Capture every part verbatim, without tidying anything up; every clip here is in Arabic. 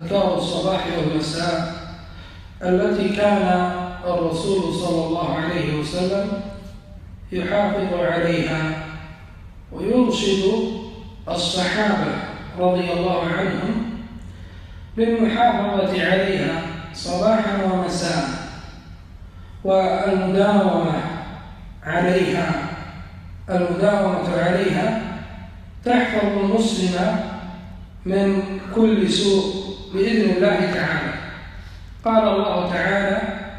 أذكار الصباح والمساء التي كان الرسول صلى الله عليه وسلم يحافظ عليها ويرشد الصحابة رضي الله عنهم بالمحافظة عليها صباحا ومساء والمداومة عليها المداومة عليها تحفظ المسلم من كل سوء بإذن الله تعالى. قال الله تعالى: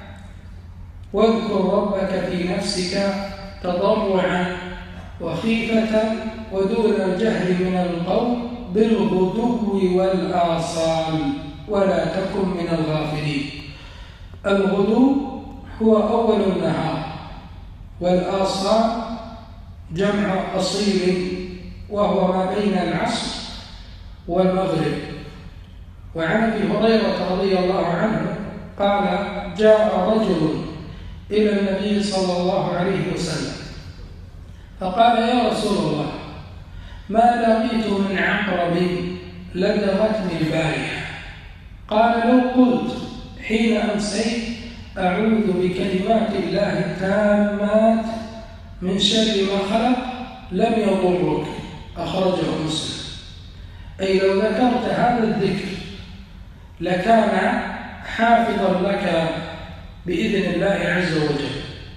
واذكر ربك في نفسك تضرعا وخيفة ودون الجهر من القول بالغدو والآصال ولا تكن من الغافلين. الغدو هو أول النهار، والآصال جمع أصيل وهو ما بين العصر والمغرب. وعن ابي هريره رضي الله عنه قال: جاء رجل الى النبي صلى الله عليه وسلم فقال: يا رسول الله، ما لقيت من عقرب لدغتني البارحه. قال: لو قلت حين امسيت اعوذ بكلمات الله التامات من شر ما خلق لم يضرك. اخرجه مسلم. أي لو ذكرت هذا الذكر لكان حافظا لك بإذن الله عز وجل.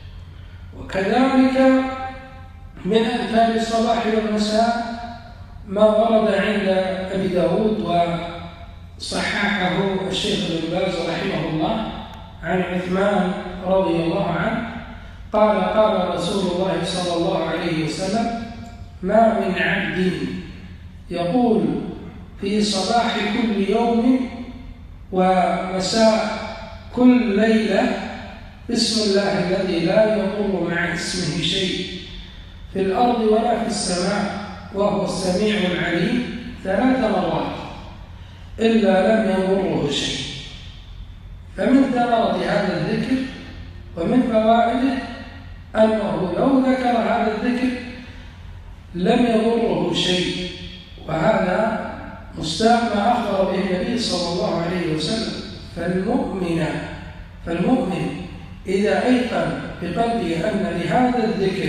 وكذلك من أذكار الصباح والمساء ما ورد عند أبي داود وصححه الشيخ ابن باز رحمه الله عن عثمان رضي الله عنه قال: قال رسول الله صلى الله عليه وسلم: ما من عبد يقول في صباح كل يوم ومساء كل ليلة بسم الله الذي لا يضر مع اسمه شيء في الأرض ولا في السماء وهو السميع العليم ثلاث مرات إلا لم يضره شيء. فمن ثمرة هذا الذكر ومن فوائده أنه لو ذكر هذا الذكر لم يضره شيء، وهذا مستاق ما أخبر به النبي صلى الله عليه وسلم. فالمؤمن فالمؤمن إذا أيقن بقلبه أن لهذا الذكر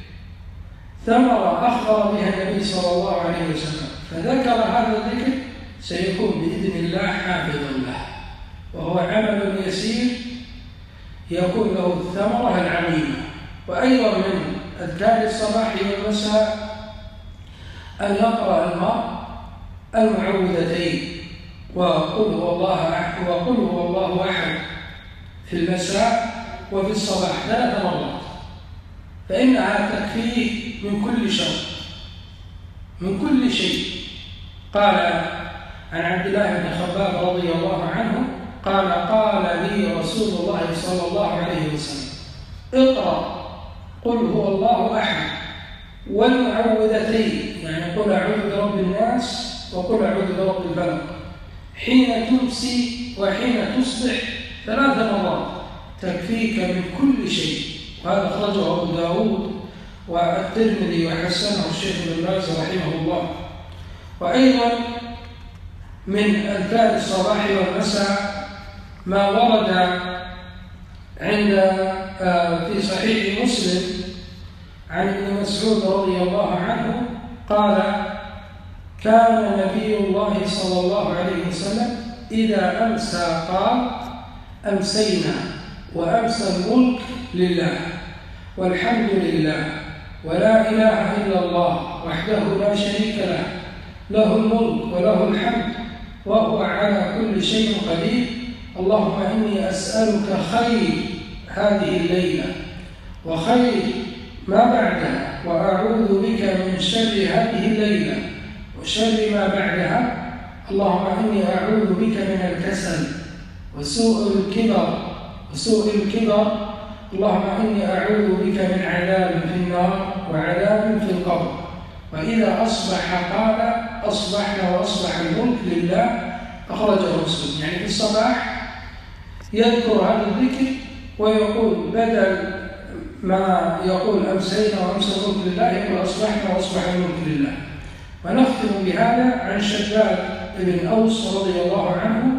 ثمرة أخبر بها النبي صلى الله عليه وسلم فذكر هذا الذكر سيكون بإذن الله حافظا له، وهو عمل يسير يكون له الثمرة العظيمة. وأيضا من أذكار الصباح والمساء أن يقرأ المرء المعوذتين وقل هو الله أحد وقل هو الله أحد في المساء وفي الصباح ثلاث مرات، فإنها تكفيه من كل شر من كل شيء. قال عن عبد الله بن خباب رضي الله عنه قال: قال لي رسول الله صلى الله عليه وسلم: اقرأ قل هو الله أحد والمعوذتين، يعني قل أعوذ برب الناس وقل أعوذ برب الفلق، حين تمسي وحين تصبح ثلاث مرات تكفيك من كل شيء. وهذا أخرجه أبو داود والترمذي وحسنه الشيخ ابن باز رحمه الله. وأيضا من أذكار الصباح والمساء ما ورد عند في صحيح مسلم عن ابن مسعود رضي الله عنه قال: كان نبي الله صلى الله عليه وسلم إذا أمسى قال: أمسينا وأمسى الملك لله والحمد لله ولا إله إلا الله وحده لا شريك له له الملك وله الحمد وهو على كل شيء قدير. اللهم إني أسألك خير هذه الليلة وخير ما بعدها، وأعوذ بك من شر هذه الليلة وشر ما بعدها. اللهم إني أعوذ بك من الكسل وسوء الكبر وسوء الكبر. اللهم إني أعوذ بك من عذاب في النار وعذاب في القبر. وإذا أصبح قال: أصبحنا وأصبح الملك لله. أخرجه مسلم. يعني في الصباح يذكر هذا الذكر ويقول بدل ما يقول أمسينا وأمسى الملك لله يقول أصبحنا وأصبح الملك لله. ونختم بهذا عن شداد بن أوس رضي الله عنه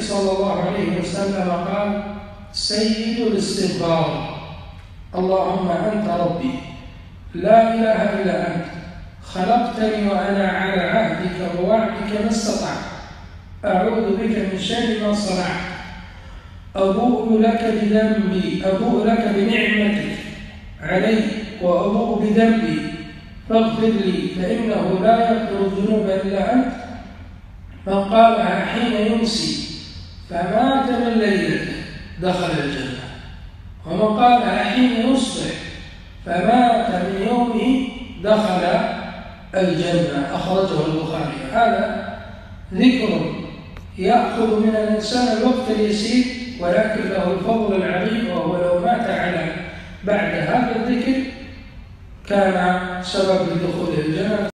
صلى الله عليه وسلم قال: سيد الاستغفار اللهم أنت ربي لا إله إلا أنت خلقتني وأنا على عهدك ووعدك ما استطعت أعوذ بك من شر ما صنعت أبوء لك بذنبي أبوء لك بنعمتك علي وأبوء بذنبي فاغفر لي فإنه لا يغفر الذنوب إلا أنت. من قالها حين يمسي فمات من ليلته دخل الجنة، ومن قالها حين يصبح فمات من يومه دخل الجنة. أخرجه البخاري. هذا ذكر يأخذ من الإنسان الوقت اليسير ولكن له الفضل العظيم، وهو لو مات على بعد هذا الذكر كان سبب لدخول الجنة.